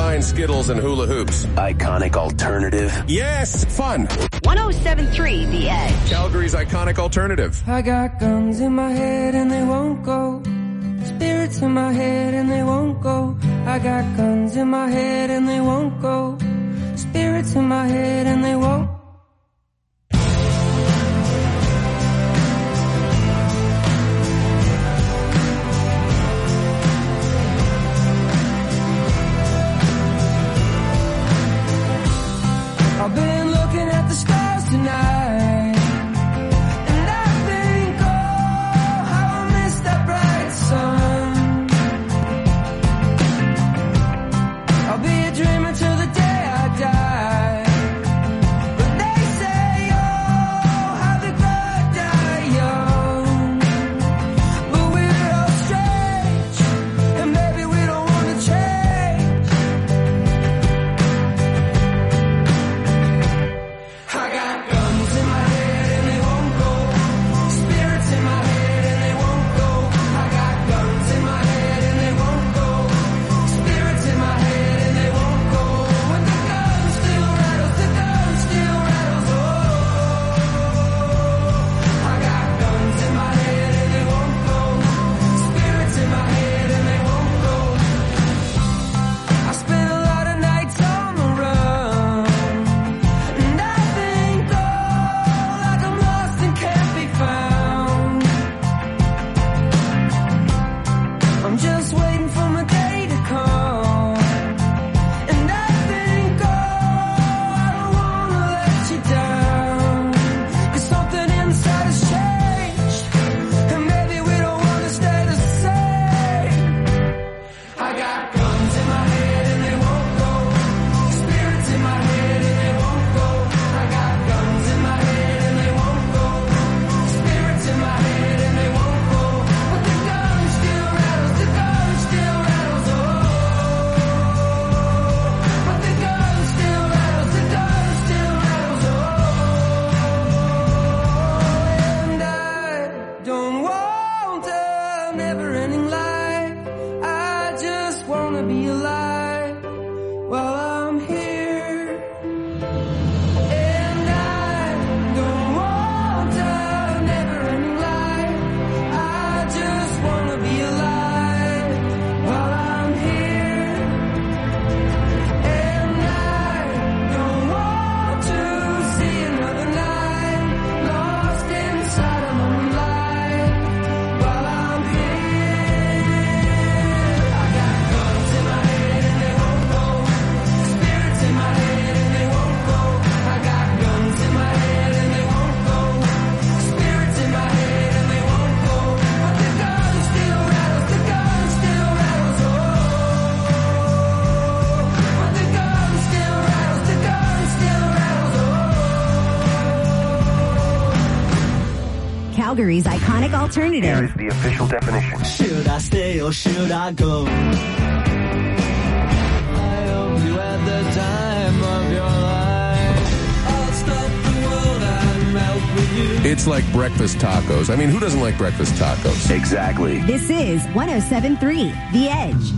combine Skittles and hula hoops. Iconic alternative. Yes, fun. 107.3 The Edge. Calgary's iconic alternative. I got guns in my head and they won't go. Spirits in my head and they won't go. I got guns in my head and they won't go. Spirits in my head and they won't. I've been looking at the stars tonight, and I think, oh, how I miss that bright sun. I'll be a dreamer till the day I die, but they say, oh, how they could die young. But we're all strange, and maybe we don't want to change. I got guns in my head and they won't go. Spirits in my head and they won't go. I got guns in my head and they won't go. Spirits in my head and they won't go. When the gun still rattles, the gun still rattles. Oh, I got guns in my head and they won't go. Spirits in my head and they won't go. I spent a lot of nights on the run, and I think, oh, like I'm lost and can't be found. I'm just waiting for my day to come, and I think, oh, I don't wanna let you down. 'Cause something inside has changed, and maybe we don't wanna stay the same. I got guns in my head and they won't go. Spirits in my head and they won't go. I got guns in my head and they won't go. Spirits in my head and they won't go. But the gun still rattles, the gun still rattles, oh. But the gun still rattles, the gun still rattles, oh. And I don't want a never-ending life. I just wanna be alive while I'm here. And I don't want a never-ending life. I just wanna be alive while I'm here. And I don't want to see another night lost inside a moonlight while I'm here. I got guns in my head and they won't go. Spirits in my head and they won't go. I got guns in my head and they won't go. Spirits in my head and they won't go. But the gun still rattles, the gun still rattles, oh. But the gun still rattles, the gun still rattles, oh. Calgary's iconic alternative. Here is the official definition. Should I stay or should I go? I hope you had the time of your life. I'll stop the world and melt with you. It's like breakfast tacos. I mean, who doesn't like breakfast tacos? Exactly. This is 107.3 The Edge.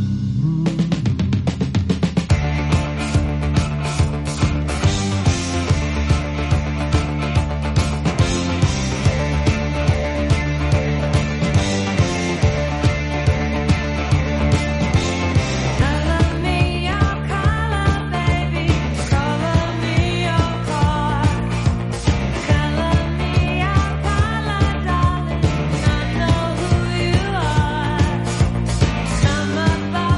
Color me your color, baby. Color me your car. Color me your color, darling. I know who you are. I'm about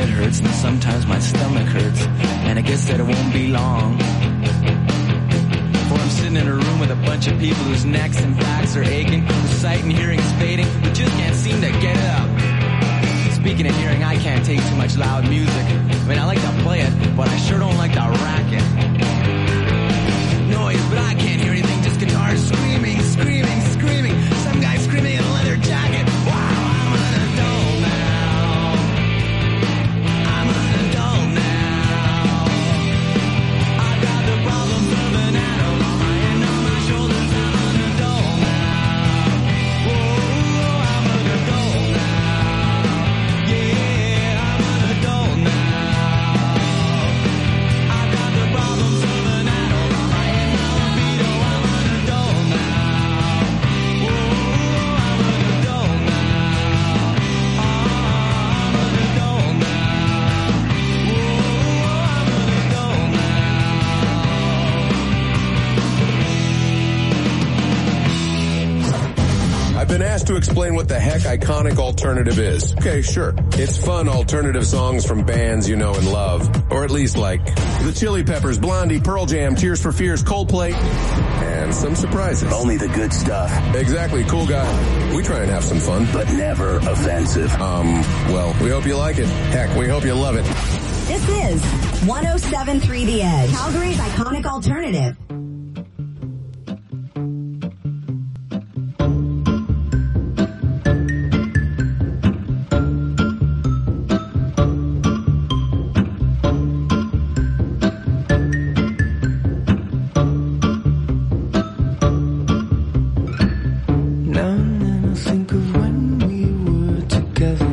head hurts and sometimes my stomach hurts. And I guess that it won't be long. For I'm sitting in a room with a bunch of people whose necks and backs are aching, whose sight and hearing is fading, who just can't seem to get it up. Speaking of hearing, I can't take too much loud music. I mean, I like to play it, but I sure don't like to rack it. Noise, but I can't hear anything, just guitars screaming, screaming, screaming. Some guy screaming in a leather jacket. Wow, I'm an adult now. I'm an adult now. I've got the problems of an adult on my head, on my shoulders. I'm an adult now. Whoa, I'm an adult now. Yeah, I'm an adult now. I've got the problems of an adult on my head, my libido. I'm an adult now. Whoa, I'm an adult now. I'm an adult now. Whoa, I'm an adult now. I've been asked to explain what the heck iconic alternative is. Okay, sure. It's fun alternative songs from bands you know and love. Or at least like the Chili Peppers, Blondie, Pearl Jam, Tears for Fears, Coldplay, and some surprises. Only the good stuff, Exactly, cool guy. We try and have some fun. but never offensive. Well, we hope you like it. Heck, we hope you love it. This is 107.3 The Edge, Calgary's iconic alternative. Now and then I think of when we were together.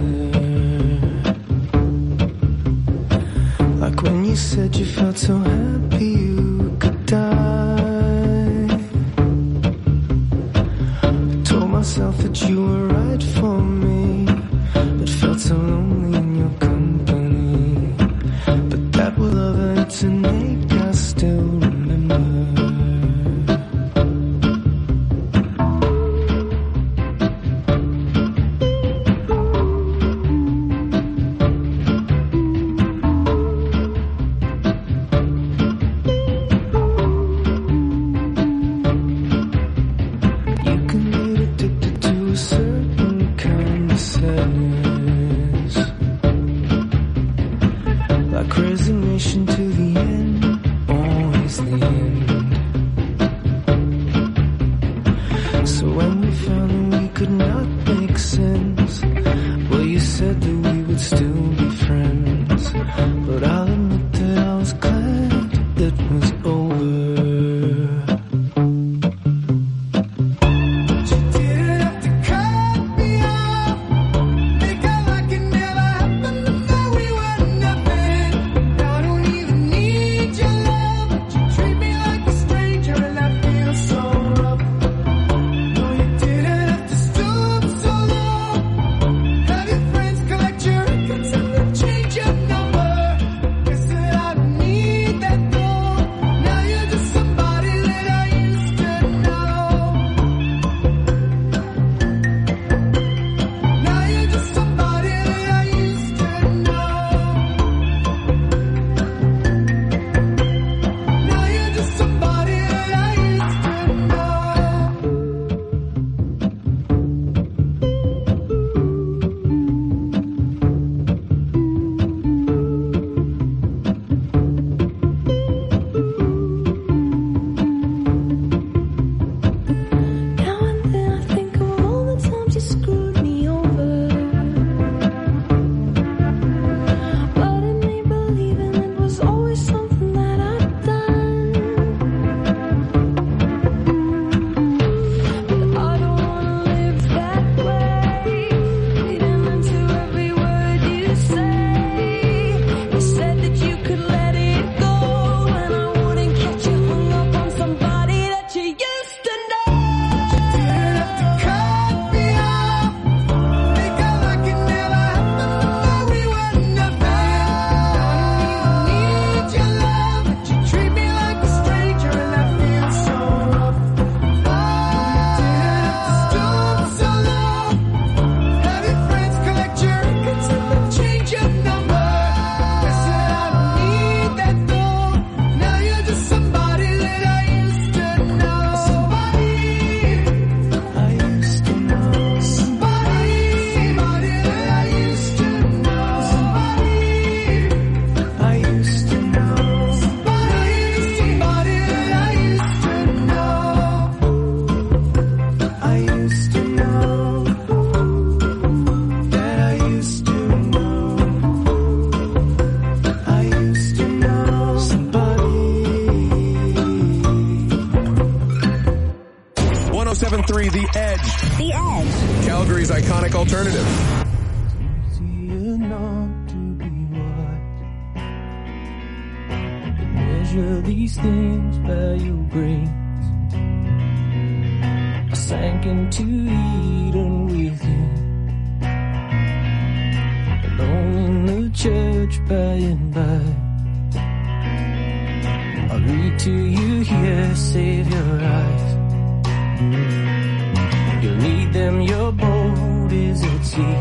Like when you said you felt so happy you could die. I told myself that you were right for me, but felt so lonely in your company. But that was love and it's an ache I still remember. You can get addicted to a certain kind of sadness, like resignation to the end, always the end. So when we found that we could not make sense, well, you said that we would still be friends. But I'll admit that I was glad it was over. You didn't have to cut me off. Alternative. Easier not to be wise. Measure these things by your grace. I sank into Eden with you, alone in the church by and by. I'll read to you here, save your eyes. You'll need them, your boat is at sea.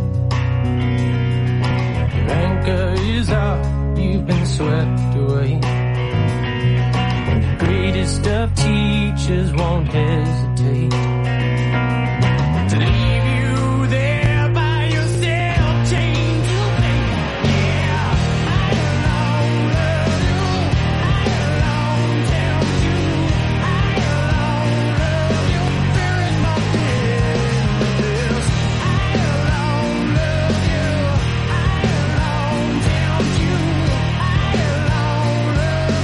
Your anchor is out, you've been swept away. The greatest of teachers won't hesitate to leave you there by yourself, chained to faith. Yeah, I alone love you, I alone tempt you, I alone love you. There is nothing in this. I alone love you, I alone tempt you, I alone love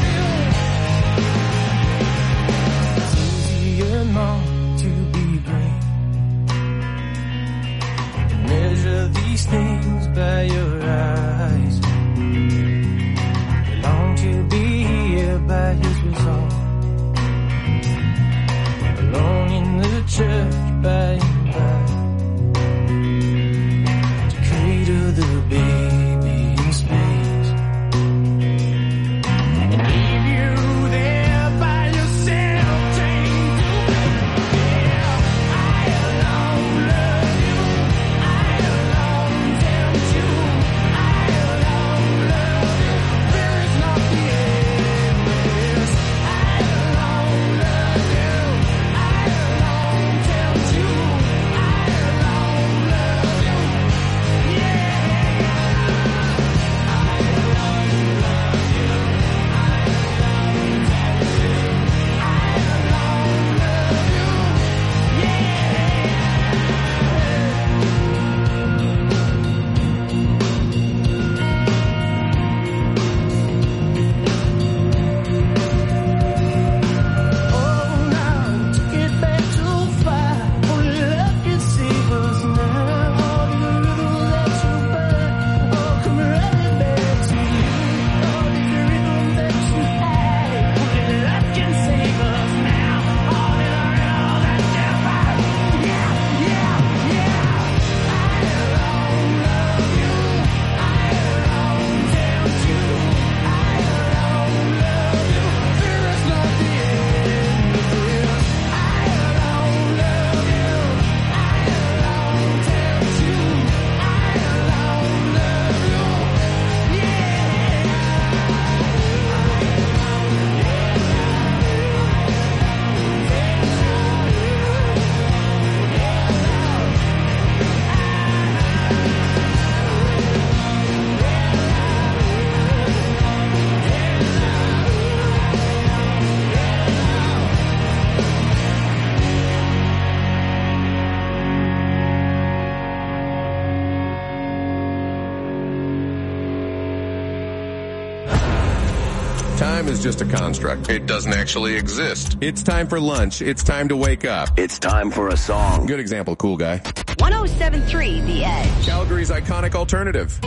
you. It's easier not to be great. Measure these things by your eyes. You long to be here by his resolve, alone in the church by and by, to cradle the baby in space and leave you there by yourself, chained to faith. Yeah, I alone love you, I alone tempt you, I alone love you. There is nothing in this. I alone love you, I alone tempt you, I alone love you. Oh, now to get back to fire, only love can save us now. All the rhythm that you burn, oh, come running back to you. All the rhythm that you had, only love can save us now. All the rhythm that you burn, yeah, yeah, yeah. I alone love you, I alone tempt you, I alone love you. There is nothing in this. I alone love you, I alone tempt you, I alone love you. Time is just a construct. It doesn't actually exist. It's time for lunch. It's time to wake up. It's time for a song. Good example, cool guy. 107.3 The Edge. Calgary's iconic alternative.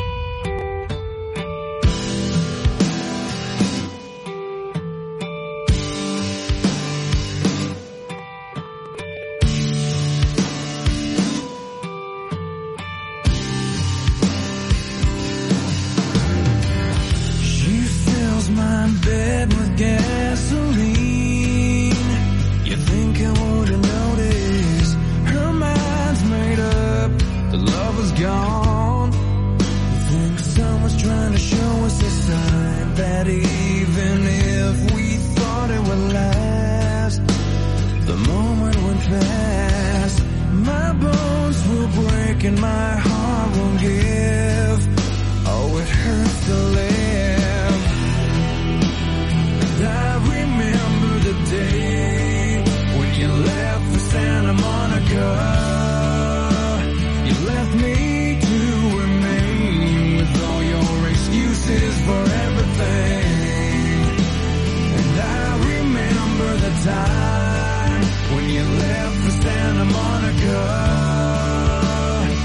She fills my bed with gasoline. You think I wouldn't notice? Her mind's made up, the love is gone. You think someone's trying to show us a sign that even if we thought it would last, the moment went past. My bones will break and my heart won't give. Oh, it hurts to live. And I remember the day when you left for Santa Monica. You left me to remain with all your excuses for everything. And I remember the time when you left for Santa Monica.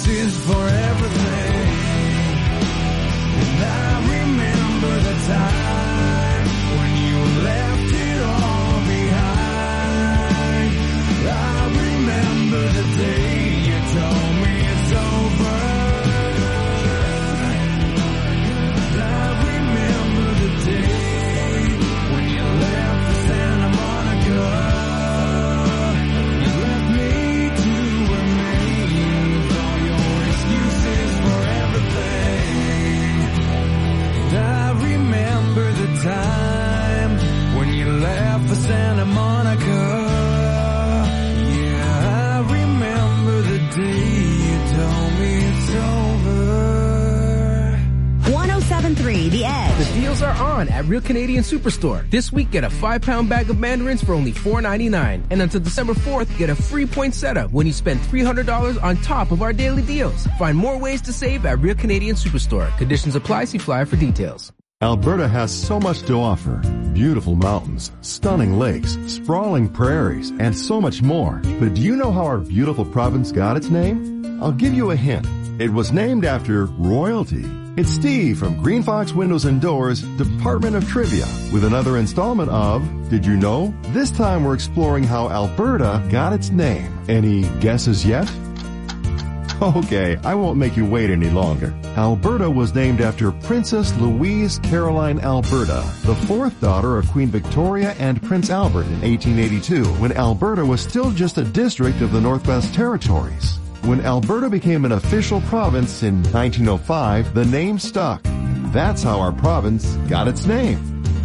excuses for everything. And I remember the time when you left it all behind. I remember the day you told me it's over. I remember the day when you left for Santa Monica. You left me to remain with all your excuses for everything. And I remember the time when you left for Santa Monica. Yeah, I remember the day you told me it's over. 107.3 The Edge. The deals are on at Real Canadian Superstore. This week, get a 5-pound bag of mandarins for only $4.99. And until December 4th, get a free point setup when you spend $300 on top of our daily deals. Find more ways to save at Real Canadian Superstore. Conditions apply. See flyer for details. Alberta has so much to offer. Beautiful mountains, stunning lakes, sprawling prairies, and so much more. But do you know how our beautiful province got its name? I'll give you a hint. It was named after royalty. It's Steve from Green Fox Windows and Doors, Department of Trivia, with another installment of Did You Know? This time we're exploring how Alberta got its name. Any guesses yet? Okay, I won't make you wait any longer. Alberta was named after Princess Louise Caroline Alberta, the fourth daughter of Queen Victoria and Prince Albert in 1882, when Alberta was still just a district of the Northwest Territories. When Alberta became an official province in 1905, the name stuck. That's how our province got its name.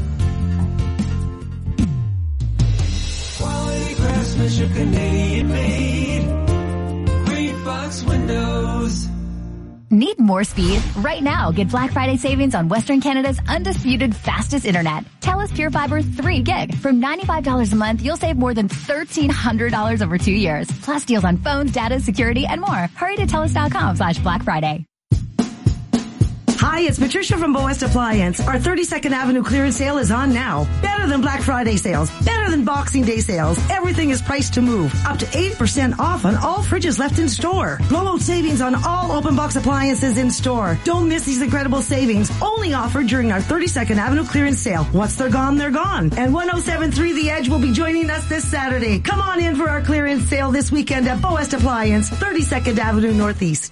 Quality craftsmanship, Canadian made. Green Fox Windows. Need more speed? Right now, get Black Friday savings on Western Canada's undisputed fastest internet. TELUS Pure Fiber 3 gig. From $95 a month, you'll save more than $1,300 over 2 years. Plus deals on phones, data, security, and more. Hurry to TELUS.com/Black Friday. Hi, it's Patricia from Bow West Appliance. Our 32nd Avenue clearance sale is on now. Better than Black Friday sales. Better than Boxing Day sales. Everything is priced to move. Up to 80% off on all fridges left in store. Blowout savings on all open box appliances in store. Don't miss these incredible savings. Only offered during our 32nd Avenue clearance sale. Once they're gone, they're gone. And 107.3 The Edge will be joining us this Saturday. Come on in for our clearance sale this weekend at Bow West Appliance, 32nd Avenue Northeast.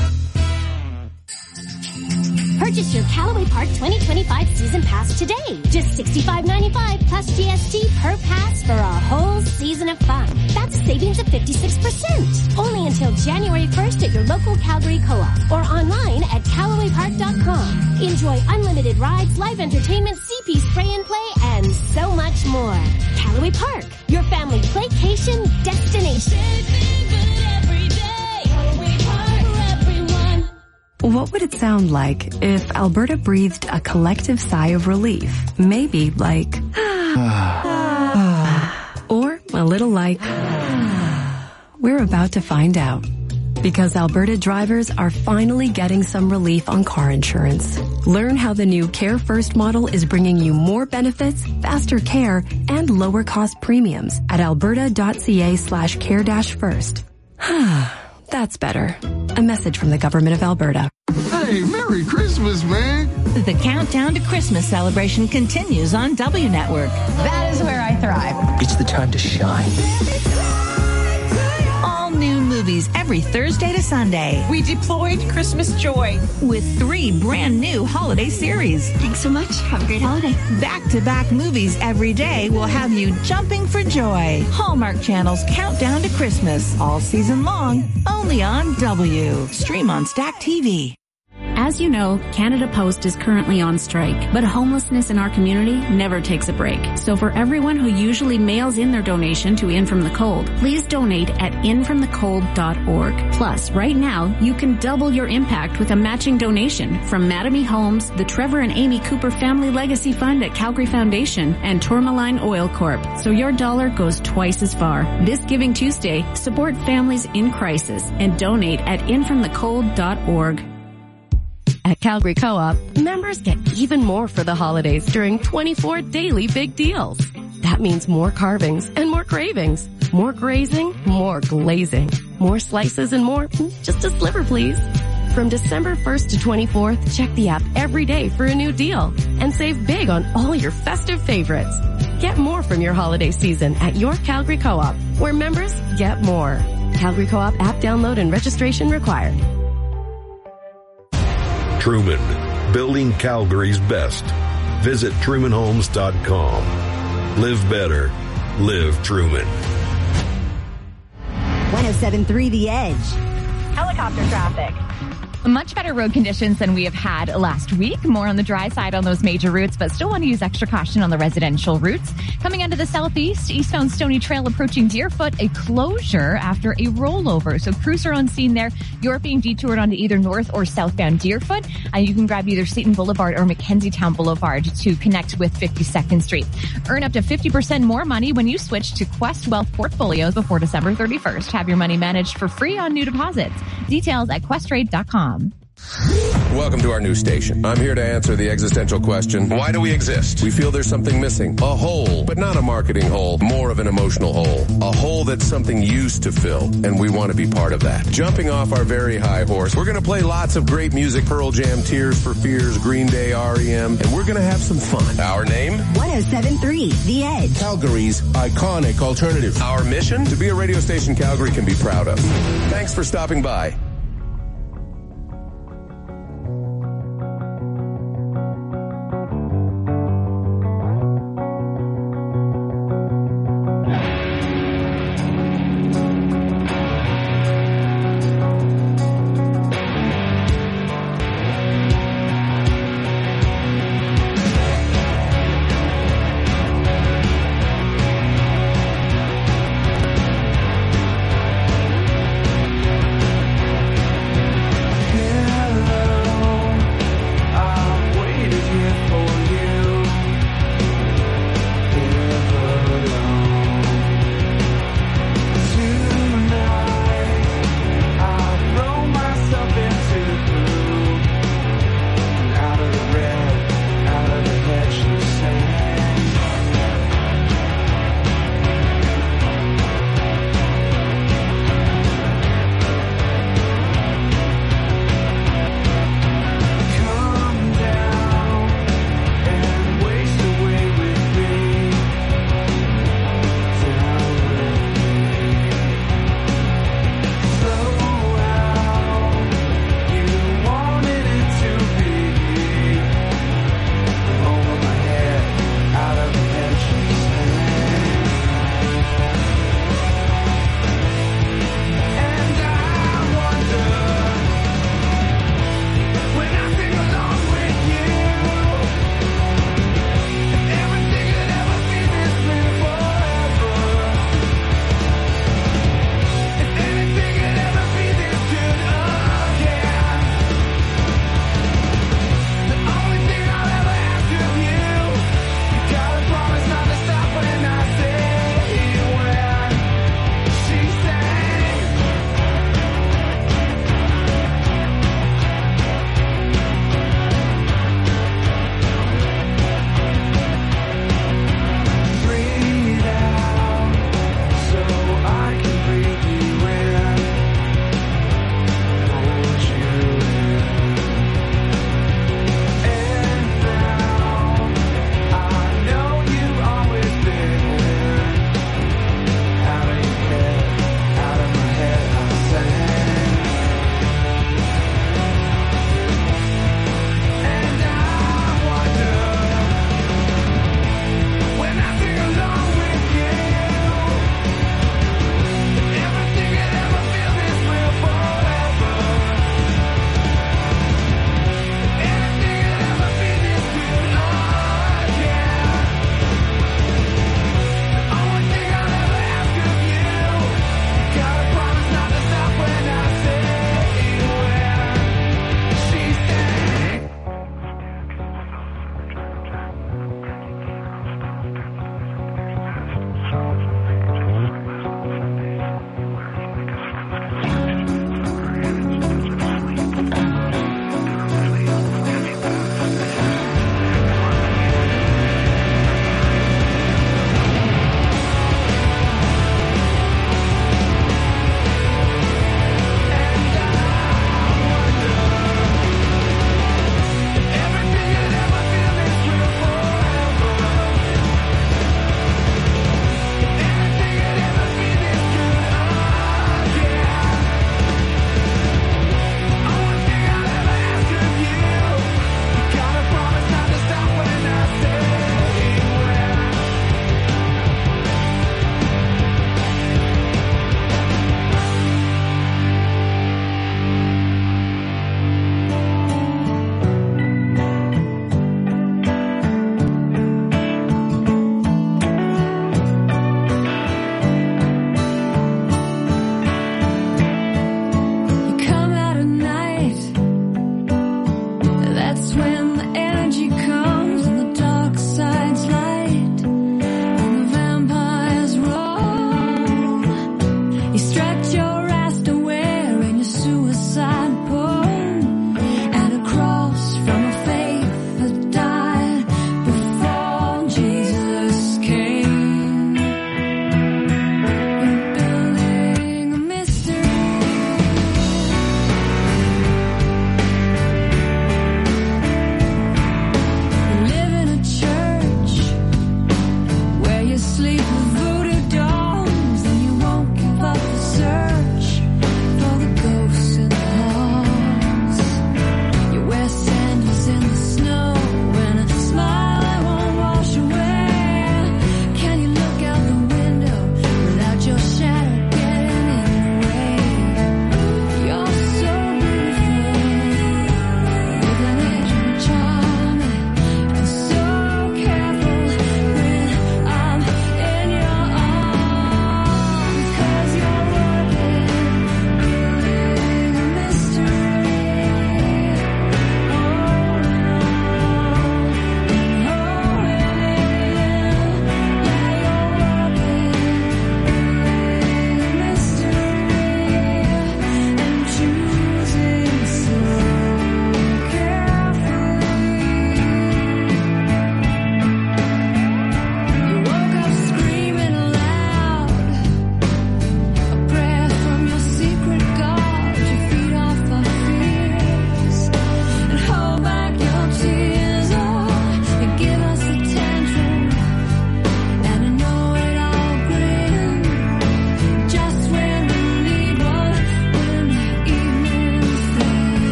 Purchase your Callaway Park 2025 season pass today. Just $65.95 plus GST per pass for a whole season of fun. That's a savings of 56%. Only until January 1st at your local Calgary Co-op or online at CallawayPark.com. Enjoy unlimited rides, live entertainment, CP spray and play, and so much more. Callaway Park, your family playcation destination. What would it sound like if Alberta breathed a collective sigh of relief? Maybe like, or a little like, we're about to find out. Because Alberta drivers are finally getting some relief on car insurance. Learn how the new Care First model is bringing you more benefits, faster care, and lower cost premiums at alberta.ca/care-first. That's better. A message from the Government of Alberta. Hey, Merry Christmas, man. The countdown to Christmas celebration continues on W Network. That is where I thrive. It's the time to shine. All new movies every Thursday to Sunday. We deployed Christmas joy with 3 brand new holiday series. Thanks so much. Have a great holiday. Back-to-back movies every day will have you jumping for joy. Hallmark Channel's Countdown to Christmas, all season long, only on W. Stream on Stack TV. As you know, Canada Post is currently on strike, but homelessness in our community never takes a break. So for everyone who usually mails in their donation to In From the Cold, please donate at infromthecold.org. Plus, right now, you can double your impact with a matching donation from Mattamy Homes, the Trevor and Amy Cooper Family Legacy Fund at Calgary Foundation, and Tourmaline Oil Corp. So your dollar goes twice as far. This Giving Tuesday, support families in crisis and donate at infromthecold.org. At Calgary Co-op, members get even more for the holidays during 24 daily big deals. That means more carvings and more cravings. More grazing, more glazing. More slices and more, just a sliver, please. From December 1st to 24th, check the app every day for a new deal and save big on all your festive favorites. Get more from your holiday season at your Calgary Co-op, where members get more. Calgary Co-op app download and registration required. Truman, building Calgary's best. Visit trumanhomes.com. Live better. Live Truman. 107.3 The Edge. Helicopter traffic. Much better road conditions than we have had last week. More on the dry side on those major routes, but still want to use extra caution on the residential routes. Coming into the southeast, eastbound Stony Trail approaching Deerfoot, a closure after a rollover. So crews are on scene there. You're being detoured onto either north or southbound Deerfoot. You can grab either Seton Boulevard or Mackenzietown Boulevard to connect with 52nd Street. Earn up to 50% more money when you switch to Quest Wealth Portfolios before December 31st. Have your money managed for free on new deposits. Details at questrade.com. Welcome to our new station. I'm here to answer the existential question, why do we exist? We feel there's something missing. A hole, but not a marketing hole, more of an emotional hole. A hole that something used to fill, and we want to be part of that. Jumping off our very high horse, we're going to play lots of great music, Pearl Jam, Tears for Fears, Green Day, REM, and we're going to have some fun. Our name? 107.3 The Edge. Calgary's iconic alternative. Our mission? To be a radio station Calgary can be proud of. Thanks for stopping by.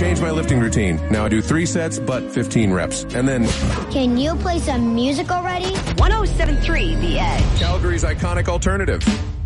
changed my lifting routine. Now I do 3 sets, but 15 reps. And then... Can you play some music already? 107.3 The Edge. Calgary's iconic alternative.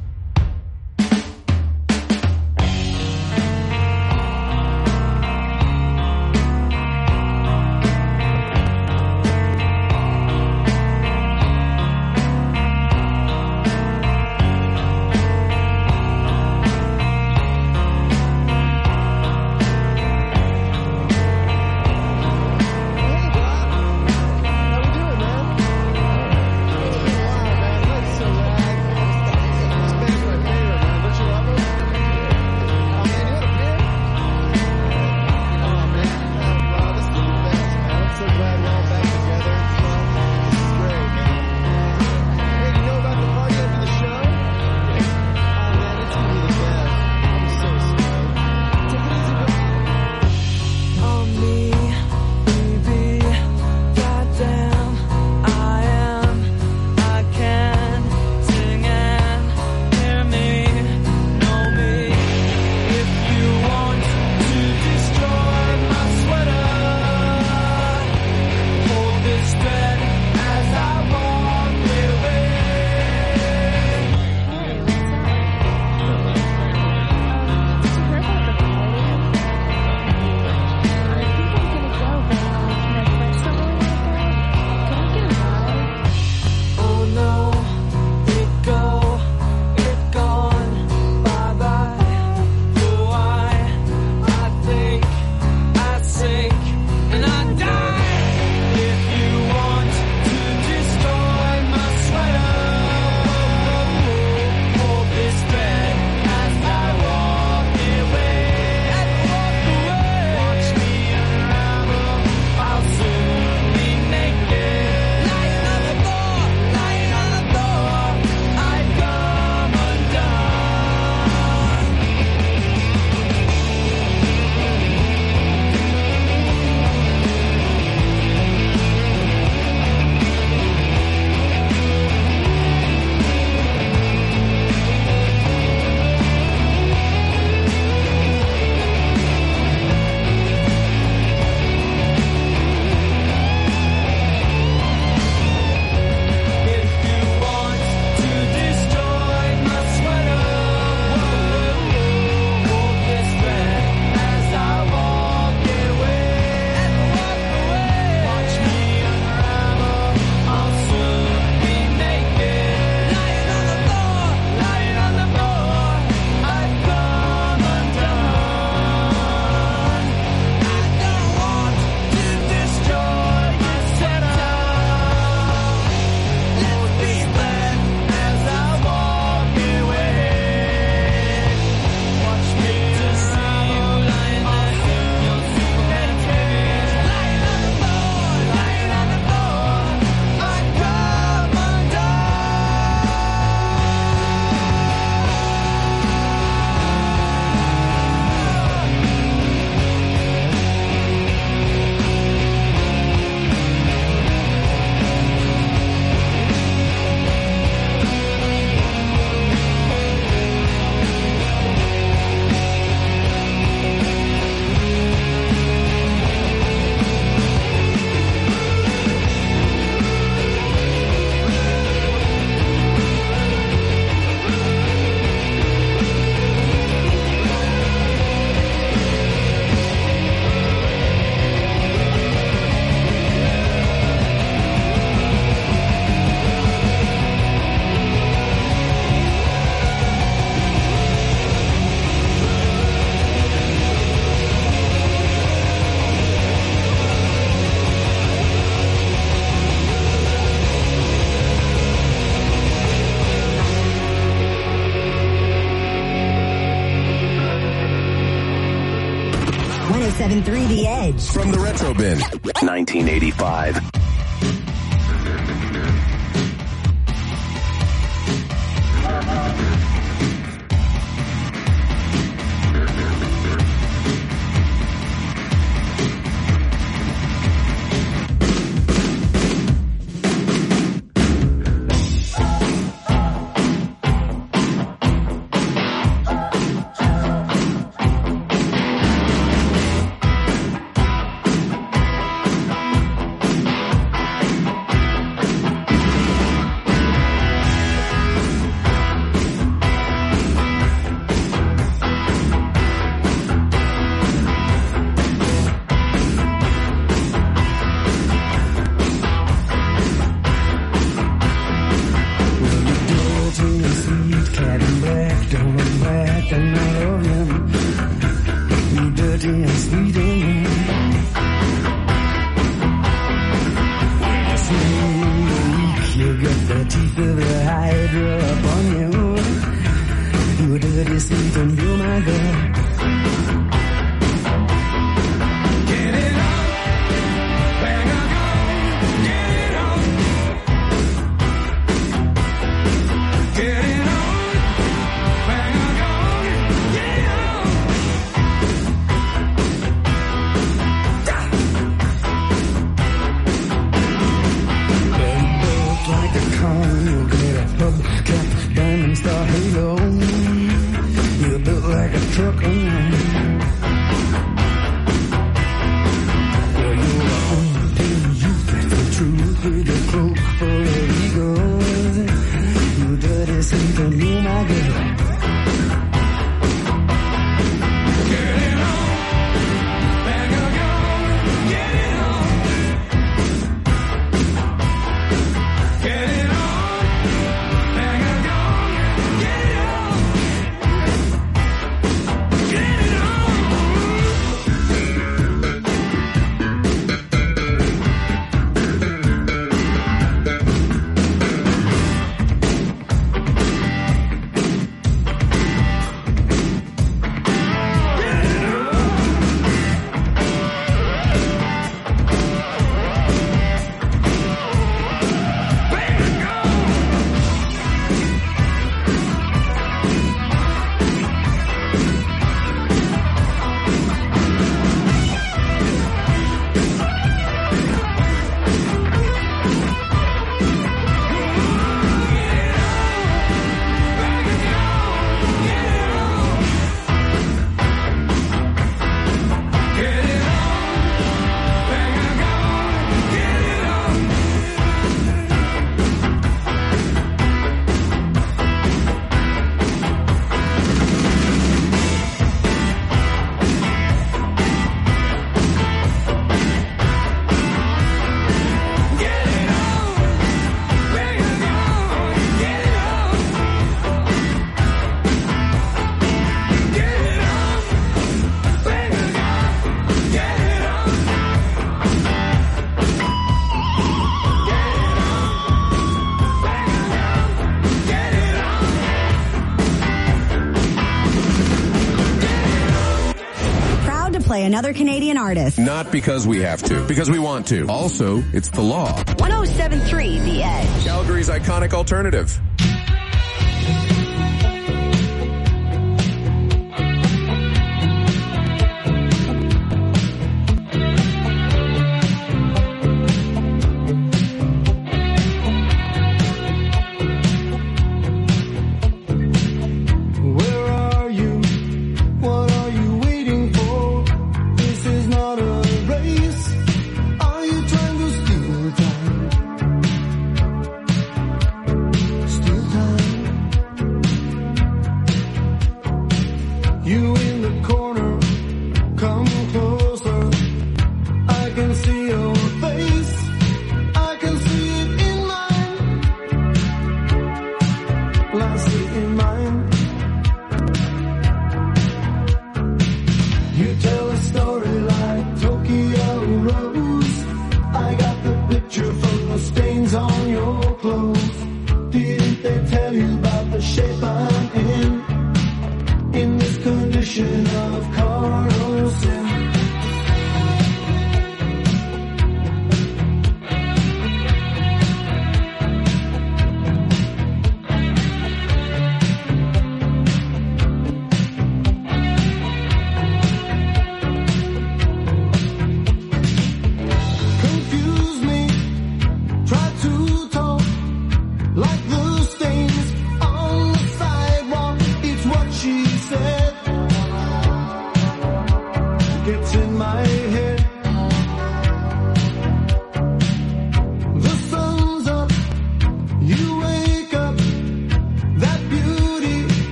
The Edge. From the Retro Bin. 1985. crazy and sweet in you. You got the teeth of the hydra upon you. You're dirty, sweet, and you're my girl. Get it on, bang on, get it on. Get it on, bang on, get it on. Like a con, you'll get a hubcap, diamond star halo. You're built like a truck, well, you're an untamed youth, that's the truth, with a cloak full of egos. You're dirty, sweet, and you're my girl. Get it on, bang on, get it on. Get it on, bang on, get it on. Get it on. Play another Canadian artist. Not because we have to, because we want to. Also, it's the law. 107.3 The Edge. Calgary's iconic alternative.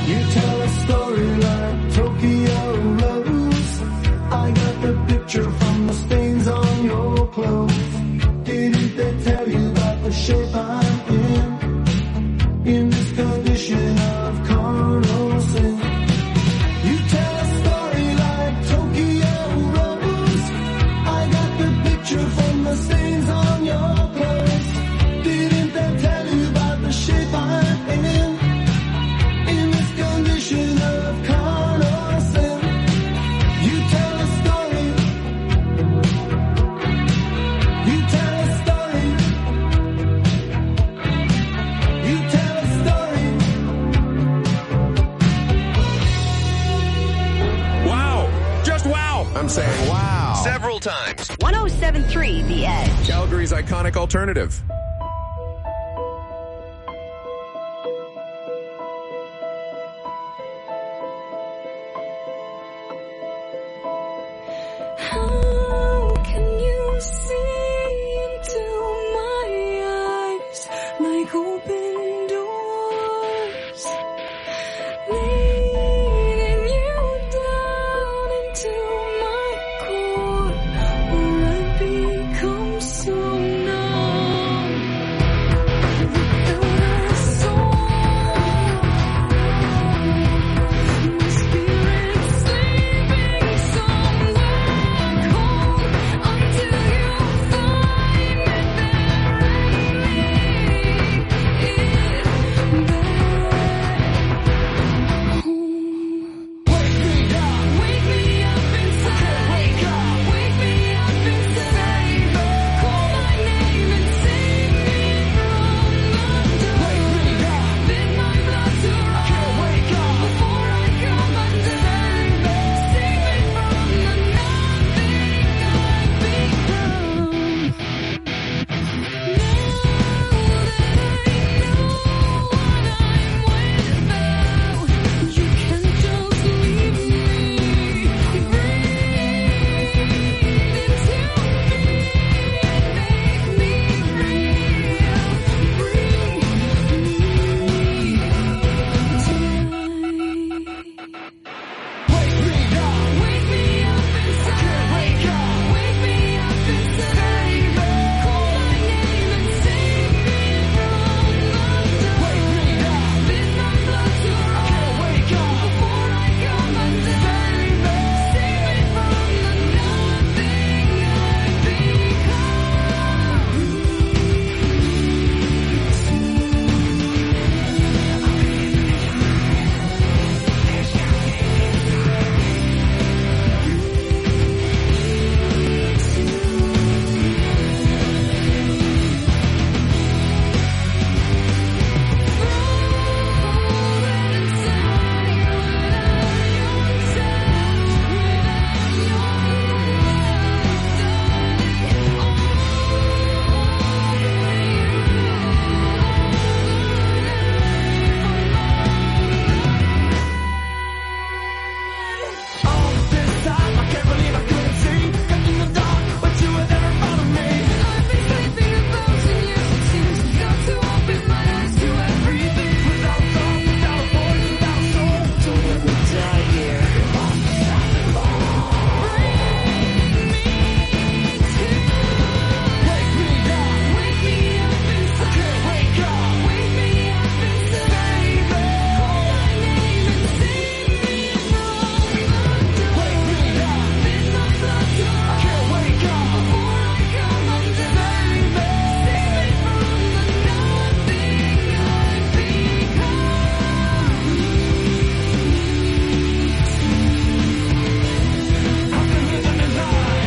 You tell a story like Tokyo Rose. I got the picture from the stains on your clothes. Didn't they tell you about the shape I'm in this condition of carnal sin? You tell a story like Tokyo Rose. I got the picture from the stains on your clothes. Didn't they tell you about the shape I'm in this condition of carnal sin? You tell a story. You tell a story. You tell a story. Wow. Just wow. I'm saying wow. Several times. 107.3 The Edge. Calgary's iconic alternative. How can you see into my eyes like open doors, leading you down into my core, where I become so numb without a soul. My spirit sleeping somewhere cold until you find me burying me in bed. Wake me up inside. Wake me up inside. Call my name and save me from the dark. Bid my blood to run before I come undone. Save me from the nothing I've become. You can't just leave me. Breathe into me, make me real. Breathe Wake me up inside. Wake me up inside. Call my name and save me from the dark. Bid my blood to run before I come undone. Save me from the nothing I've all this time, I can't believe I couldn't see. Got in the dark, but you were there in front of me. I've been sleeping a thousand years, it seems. Got to open my eyes to everything. Without thought, without a voice, without soul. So let me die here. Wake me up inside. Wake me up inside. Call my name and save me from the dark. Bid my blood to run before I come undone. Save me from the nothing I've become. I've been living a lie.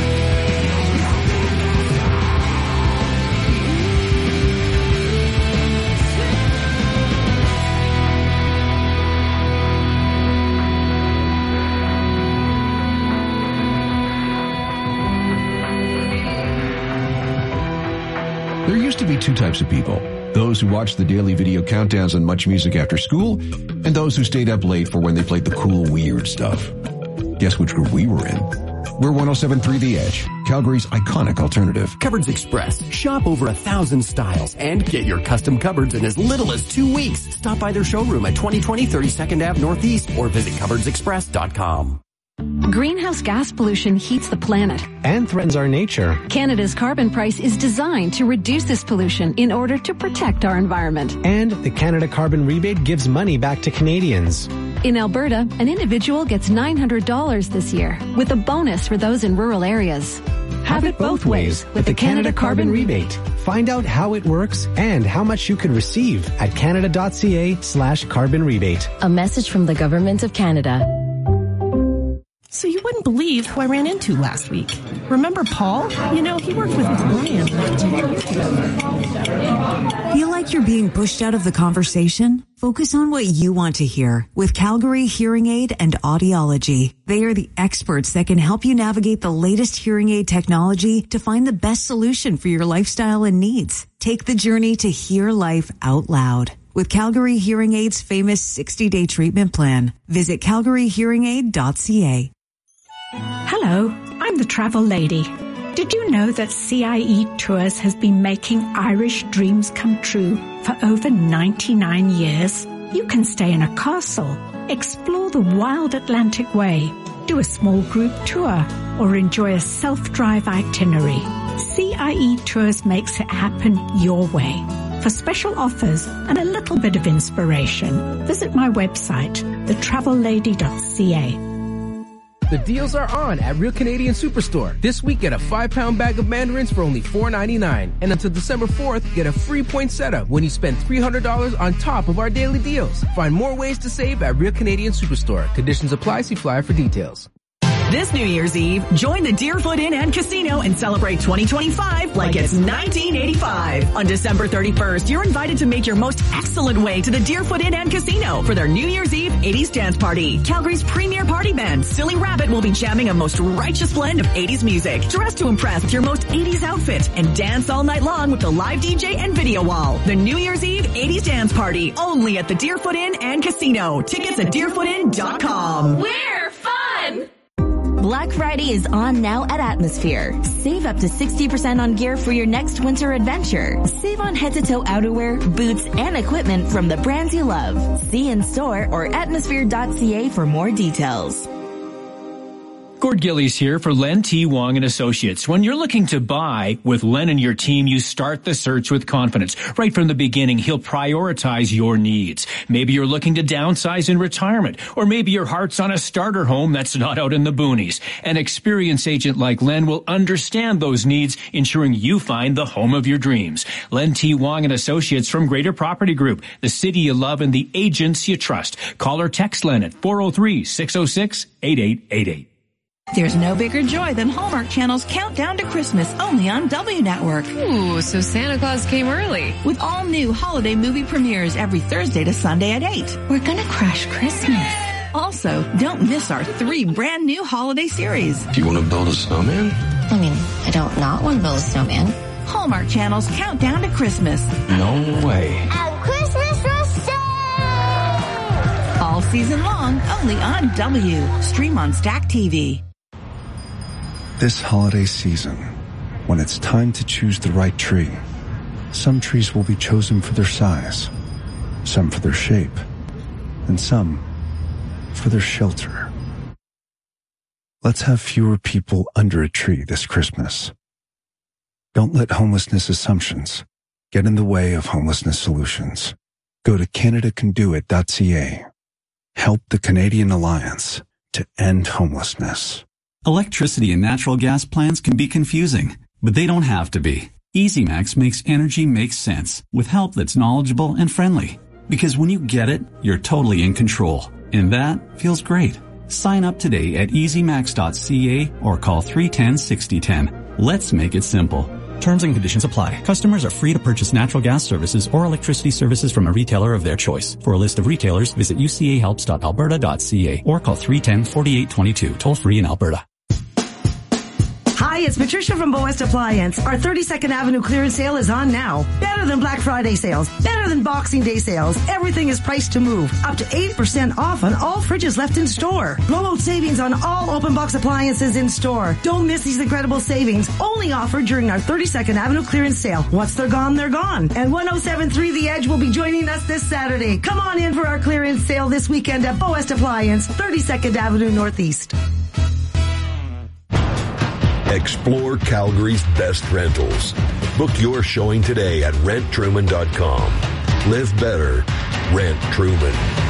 There used to be two types of people. Those who watched the daily video countdowns on Much Music after school, and those who stayed up late for when they played the cool, weird stuff. Guess which group we were in? We're 107.3 The Edge, Calgary's iconic alternative. Cupboards Express. Shop over 1,000 styles and get your custom cupboards in as little as 2 weeks. Stop by their showroom at 2020 32nd Ave Northeast or visit cupboardsexpress.com. Greenhouse gas pollution heats the planet and threatens our nature. Canada's carbon price is designed to reduce this pollution in order to protect our environment. And the Canada Carbon Rebate gives money back to Canadians. In Alberta, an individual gets $900 this year, with a bonus for those in rural areas. Have it both ways with the Canada Carbon Rebate. Find out how it works and how much you could receive at canada.ca/carbon rebate. A message from the Government of Canada. So you wouldn't believe who I ran into last week. Remember Paul? You know, he worked with Brian. Feel like you're being pushed out of the conversation? Focus on what you want to hear with Calgary Hearing Aid and Audiology. They are the experts that can help you navigate the latest hearing aid technology to find the best solution for your lifestyle and needs. Take the journey to hear life out loud with Calgary Hearing Aid's famous 60-day treatment plan. Visit calgaryhearingaid.ca. Hello, I'm the travel lady. Did you know that CIE Tours has been making Irish dreams come true for over 99 years? You can stay in a castle, explore the wild Atlantic Way, do a small group tour, or enjoy a self-drive itinerary. CIE Tours makes it happen your way. For special offers and a little bit of inspiration, visit my website, thetravellady.ca. The deals are on at Real Canadian Superstore. This week, get a 5-pound bag of mandarins for only $4.99. And until December 4th, get a free point setup when you spend $300 on top of our daily deals. Find more ways to save at Real Canadian Superstore. Conditions apply. See flyer for details. This New Year's Eve, join the Deerfoot Inn and Casino and celebrate 2025 like it's 1985. On December 31st, you're invited to make your most excellent way to the Deerfoot Inn and Casino for their New Year's Eve 80s dance party. Calgary's premier party band, Silly Rabbit, will be jamming a most righteous blend of 80s music. Dress to impress with your most 80s outfit and dance all night long with the live DJ and video wall. The New Year's Eve 80s dance party, only at the Deerfoot Inn and Casino. Tickets at deerfootin.com. We're fun! Black Friday is on now at Atmosphere. Save up to 60% on gear for your next winter adventure. Save on head-to-toe outerwear, boots, and equipment from the brands you love. See in store or atmosphere.ca for more details. Gord Gillies here for Len T. Wong and Associates. When you're looking to buy with Len and your team, you start the search with confidence. Right from the beginning, he'll prioritize your needs. Maybe you're looking to downsize in retirement, or maybe your heart's on a starter home that's not out in the boonies. An experienced agent like Len will understand those needs, ensuring you find the home of your dreams. Len T. Wong and Associates from Greater Property Group, the city you love and the agents you trust. Call or text Len at 403-606-8888. There's no bigger joy than Hallmark Channel's Countdown to Christmas, only on W Network. Ooh, so Santa Claus came early. With all new holiday movie premieres every Thursday to Sunday at 8. We're gonna crash Christmas. Also, don't miss our 3 brand new holiday series. Do you want to build a snowman? I mean, I don't not want to build a snowman. Hallmark Channel's Countdown to Christmas. No way. At Christmas Rush! All season long, only on W. Stream on Stack TV. This holiday season, when it's time to choose the right tree, some trees will be chosen for their size, some for their shape, and some for their shelter. Let's have fewer people under a tree this Christmas. Don't let homelessness assumptions get in the way of homelessness solutions. Go to CanadaCanDoIt.ca. Help the Canadian Alliance to end homelessness. Electricity and natural gas plans can be confusing, but they don't have to be. EasyMax makes energy make sense with help that's knowledgeable and friendly. Because when you get it, you're totally in control. And that feels great. Sign up today at easymax.ca or call 310-6010. Let's make it simple. Terms and conditions apply. Customers are free to purchase natural gas services or electricity services from a retailer of their choice. For a list of retailers, visit ucahelps.alberta.ca or call 310-4822, toll free in Alberta. Hi, Hi, it's Patricia from Bow West Appliance. Our 32nd Avenue clearance sale is on now. Better than Black Friday sales. Better than Boxing Day sales. Everything is priced to move. Up to 8% off on all fridges left in store. Blowout savings on all open box appliances in store. Don't miss these incredible savings. Only offered during our 32nd Avenue clearance sale. Once they're gone, they're gone. And 1073 The Edge will be joining us this Saturday. Come on in for our clearance sale this weekend at Bow West Appliance, 32nd Avenue Northeast. Explore Calgary's best rentals. Book your showing today at renttruman.com. Live better. Rent Truman.